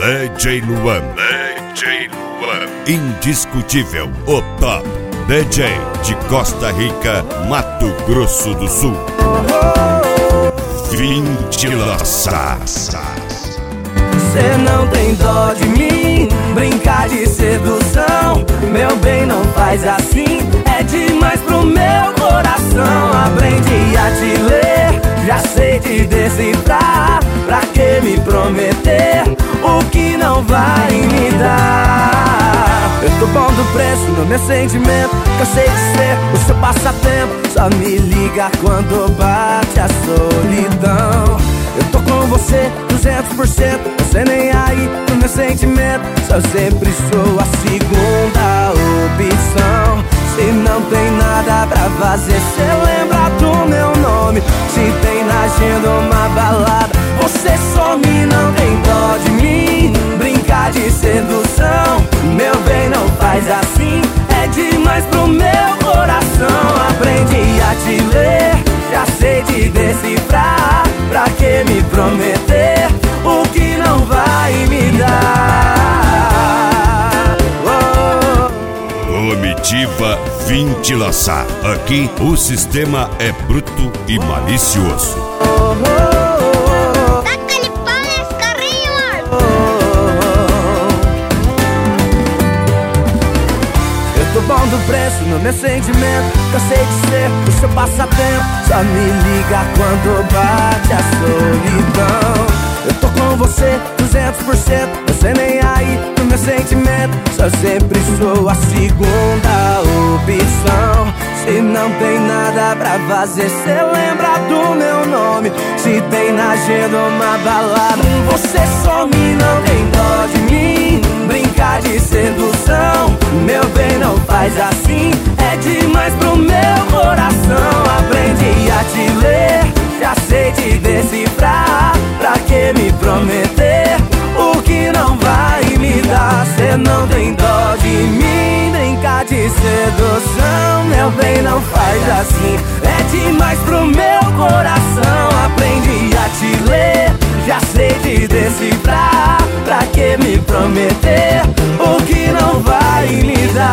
DJ Luan. DJ Luan. Indiscutível, o top DJ de Costa Rica, Mato Grosso do Sul. Ventilação. Cê não tem dó de mim, brincar de sedução. Meu bem, não faz assim, é demais pro meu coração. Aprendi a te ler, já sei te decifrar. Pra que me prometer o que não vai me dar? Eu tô bom do preço no meu sentimento, cansei de ser o seu passatempo. Só me liga quando bate a solidão. Eu tô com você 200%, você nem aí no meu sentimento. Só sempre sou a segunda opção. Se não tem nada pra fazer, cê lembra do meu nome. Se tem na agenda uma balada, você some, não tem dó de mim. Brincar de sedução, meu bem, não faz assim, é demais pro meu coração. Aprendi a te ler, já sei te decifrar. Pra que me prometer o que não vai me dar? Comitiva Ventilação. Aqui o sistema é bruto e malicioso. Taca-lhe pau nesse carrinho, mano. Eu tô bom do preço no meu sentimento, cansei de ser o seu passatempo. Só me liga quando bate a solidão. Eu tô com você 200%, você nem aí no meu sentimento. Só sempre sou a segunda opção. Se não tem nada pra fazer, cê lembra do meu nome. Se tem na agenda uma balada, você some, não tem dó de mim. Brincar de sedução, meu bem, não faz assim, é demais pro meu coração. Aprendi a te ler, já sei te decifrar. Pra que me prometer o que não vai me dar? Cê não tem dó de mim, brincar de sedução, meu bem, não faz assim, é demais pro meu coração. Aprendi a te ler, já sei te decifrar. Pra que me prometer o que não vai me dar?